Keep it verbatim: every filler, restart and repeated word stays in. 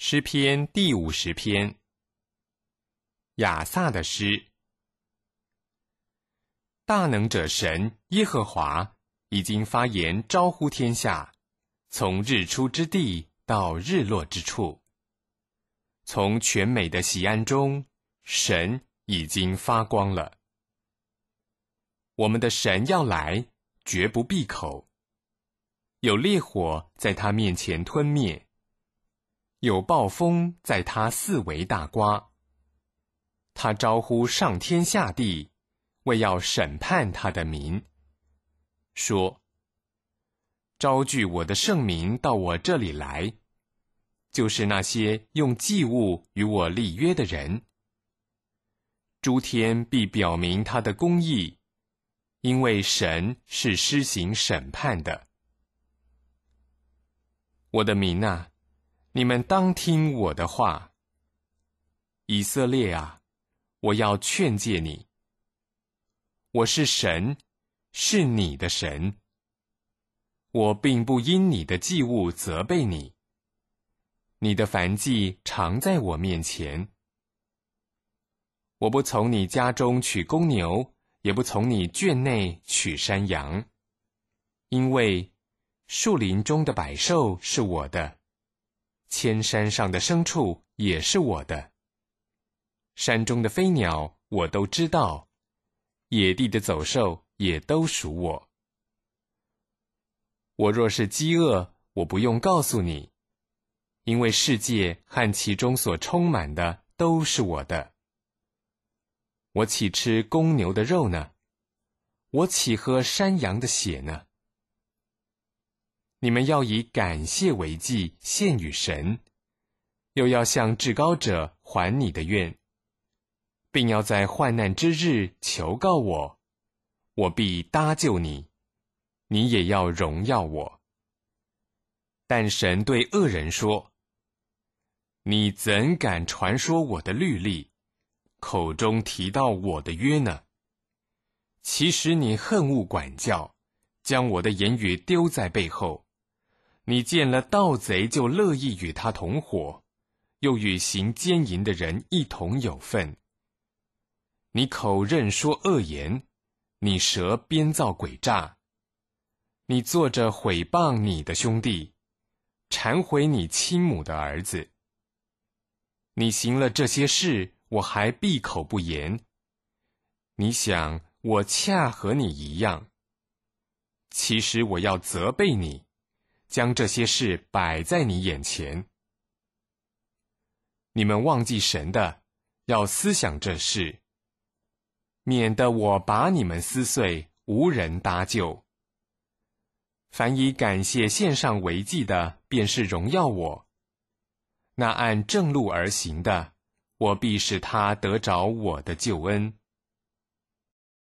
诗篇第五十篇，亚萨的诗。大能者神耶和华已经发言招呼天下，从日出之地到日落之处。从全美的喜安中，神已经发光了。我们的神要来，绝不闭口。有烈火在他面前吞灭，有暴风在他四围大刮。他招呼上天下地，为要审判他的民，说：招聚我的圣民到我这里来，就是那些用祭物与我立约的人。诸天必表明他的公义，因为神是施行审判的。我的民啊，你们当听我的话。以色列啊，我要劝诫你。我是神，是你的神。我并不因你的祭物责备你，你的燔祭常在我面前。我不从你家中取公牛，也不从你圈内取山羊，因为树林中的百兽是我的，千山上的牲畜也是我的。山中的飞鸟我都知道，野地的走兽也都属我。我若是饥饿，我不用告诉你，因为世界和其中所充满的都是我的。我岂吃公牛的肉呢？我岂喝山羊的血呢？你们要以感谢为祭献与神，又要向至高者还你的愿，并要在患难之日求告我，我必搭救你，你也要荣耀我。但神对恶人说：你怎敢传说我的律例，口中提到我的约呢？其实你恨恶管教，将我的言语丢在背后。你见了盗贼就乐意与他同伙，又与行奸淫的人一同有份。你口认说恶言，你舌编造诡诈。你坐着毁谤你的兄弟，忏悔你亲母的儿子。你行了这些事，我还闭口不言。你想我恰和你一样，其实我要责备你，将这些事摆在你眼前。你们忘记神的，要思想这事，免得我把你们撕碎，无人搭救。凡以感谢献上为祭的，便是荣耀我。那按正路而行的，我必使他得着我的救恩。